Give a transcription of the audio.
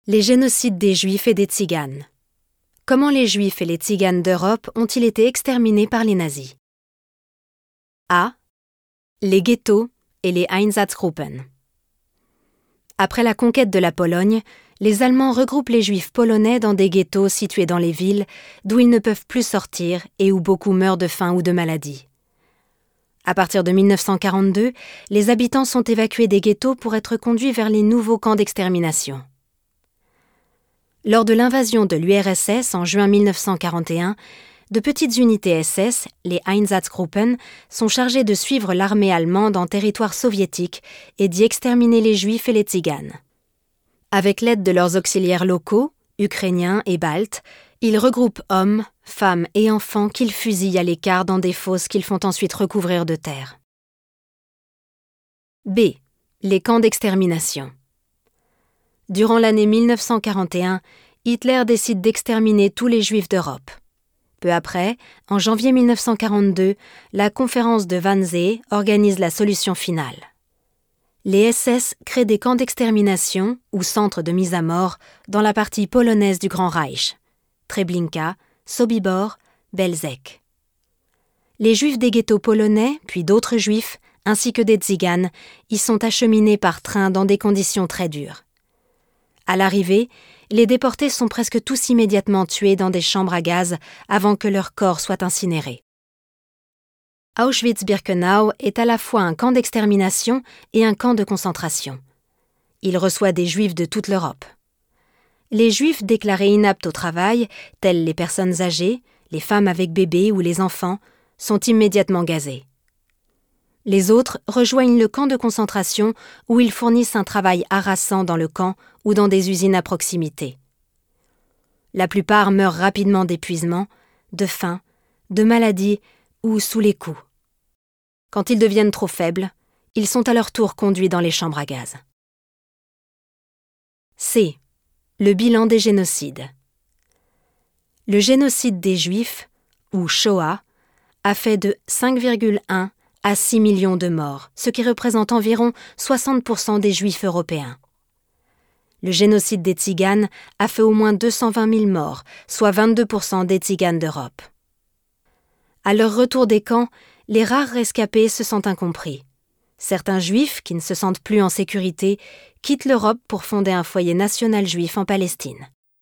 Les génocides des Juifs et des Tziganes. Comment les Juifs et les Tziganes d'Europe ont-ils été exterminés par les nazis? A. Les ghettos et les Einsatzgruppen. Après la conquête de la Pologne, les Allemands regroupent les Juifs polonais dans des ghettos situés dans les villes d'où ils ne peuvent plus sortir et où beaucoup meurent de faim ou de maladie. À partir de 1942, les habitants sont évacués des ghettos pour être conduits vers les nouveaux camps d'extermination. Lors de l'invasion de l'URSS en juin 1941, de petites unités SS, les Einsatzgruppen, sont chargées de suivre l'armée allemande en territoire soviétique et d'y exterminer les Juifs et les Tziganes. Avec l'aide de leurs auxiliaires locaux, ukrainiens et baltes, ils regroupent hommes, femmes et enfants qu'ils fusillent à l'écart dans des fosses qu'ils font ensuite recouvrir de terre. B. Les camps d'extermination. Durant l'année 1941, Hitler décide d'exterminer tous les Juifs d'Europe. Peu après, en janvier 1942, la conférence de Wannsee organise la solution finale. Les SS créent des camps d'extermination ou centres de mise à mort dans la partie polonaise du Grand Reich, Treblinka, Sobibor, Belzec. Les Juifs des ghettos polonais, puis d'autres Juifs, ainsi que des Tziganes, y sont acheminés par train dans des conditions très dures. À l'arrivée, les déportés sont presque tous immédiatement tués dans des chambres à gaz avant que leurs corps soient incinérés. Auschwitz-Birkenau est à la fois un camp d'extermination et un camp de concentration. Il reçoit des Juifs de toute l'Europe. Les Juifs déclarés inaptes au travail, tels les personnes âgées, les femmes avec bébés ou les enfants, sont immédiatement gazés. Les autres rejoignent le camp de concentration où ils fournissent un travail harassant dans le camp ou dans des usines à proximité. La plupart meurent rapidement d'épuisement, de faim, de maladie ou sous les coups. Quand ils deviennent trop faibles, ils sont à leur tour conduits dans les chambres à gaz. C. Le bilan des génocides. Le génocide des Juifs, ou Shoah, a fait de 5,1 à 6 millions de morts, ce qui représente environ 60% des Juifs européens. Le génocide des Tziganes a fait au moins 220 000 morts, soit 22% des Tziganes d'Europe. À leur retour des camps, les rares rescapés se sentent incompris. Certains Juifs, qui ne se sentent plus en sécurité, quittent l'Europe pour fonder un foyer national juif en Palestine.